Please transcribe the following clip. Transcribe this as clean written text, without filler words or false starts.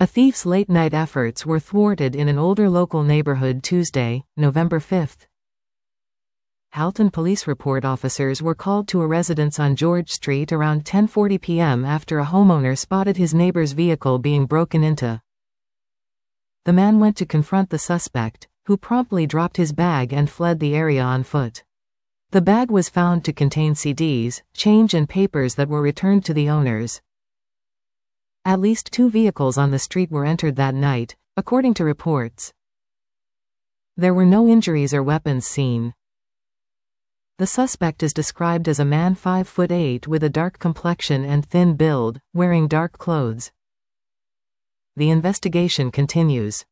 A thief's late-night efforts were thwarted in an older local neighborhood Tuesday, November 5. Halton police report officers were called to a residence on George Street around 10:40 p.m. after a homeowner spotted his neighbor's vehicle being broken into. The man went to confront the suspect, who promptly dropped his bag and fled the area on foot. The bag was found to contain CDs, change and papers that were returned to the owners. At least 2 vehicles on the street were entered that night, according to reports. There were no injuries or weapons seen. The suspect is described as a man 5'8" with a dark complexion and thin build, wearing dark clothes. The investigation continues.